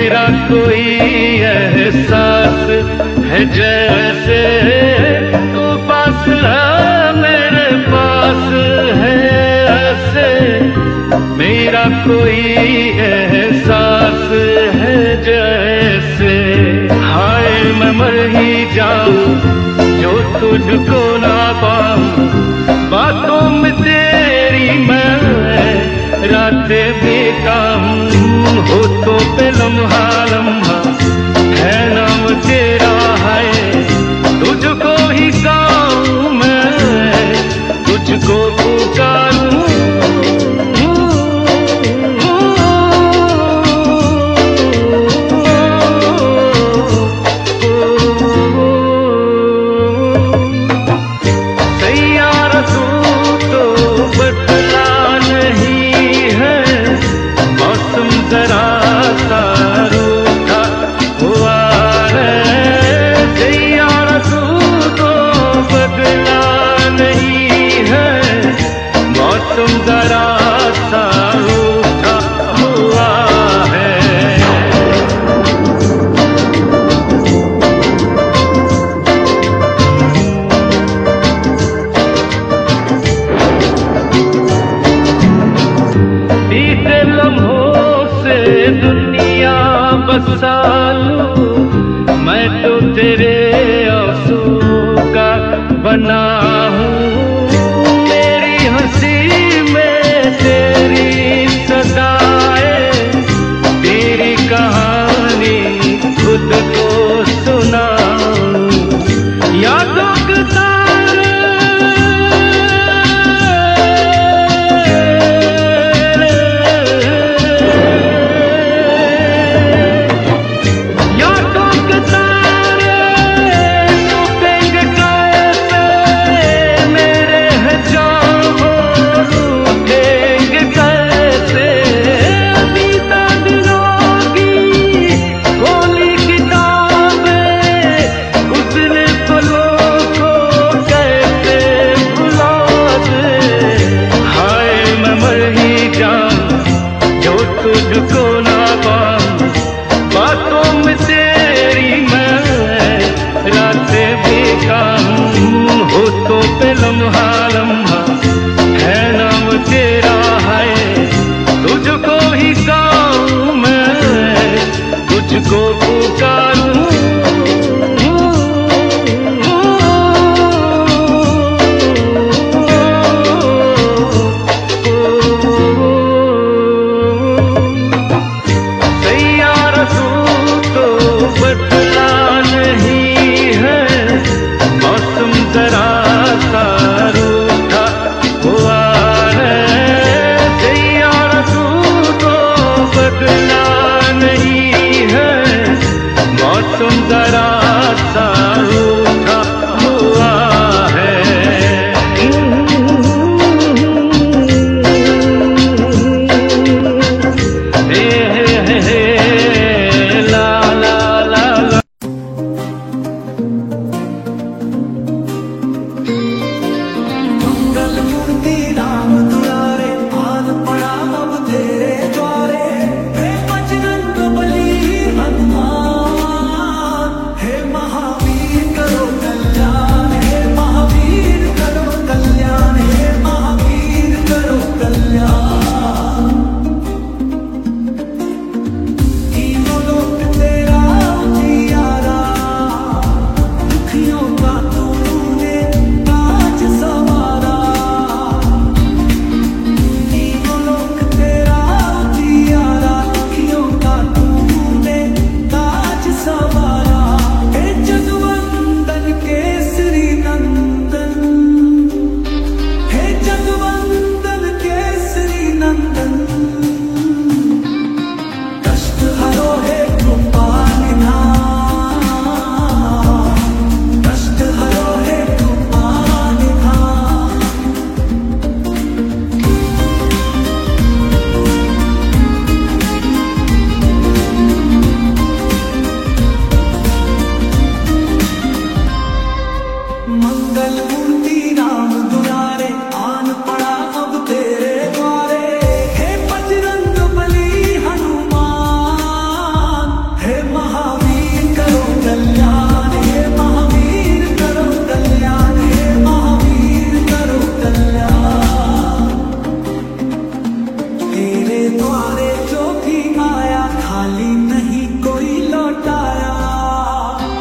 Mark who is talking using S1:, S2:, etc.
S1: मेरा कोई एहसास है जैसे तू पास है मेरे पास है ऐसे। मेरा कोई एहसास है जैसे हाय मैं मर ही जाऊं जो तुझको ना पाऊं। बातों में तेरी मैं रातें बिताऊं। हो तो पे लम्हा लम्हा है नाम तेरा है। तुझको ही गाऊं मैं तुझको पुकारूं। दुनिया बसा लूं मैं तो तेरे आंसू का बना हूँ। मेरी हंसी में तेरी सदाएं तेरी कहानी खुद को सुनाऊं। यादों के तारे तुझको ना पाऊं। बातों में तेरी मैं रातें बिताऊं। हो तो पे लम्हा लम्हा है नाम तेरा है। तुझको ही गाऊं मैं तुझको पुकारूं। जरा सा रूठा हुआ है। ला ला ला ला।
S2: मंगल मूर्ति राम दुलारे आन पड़ा अब तेरे द्वारे। हे बजरंग बली हनुमान मंगल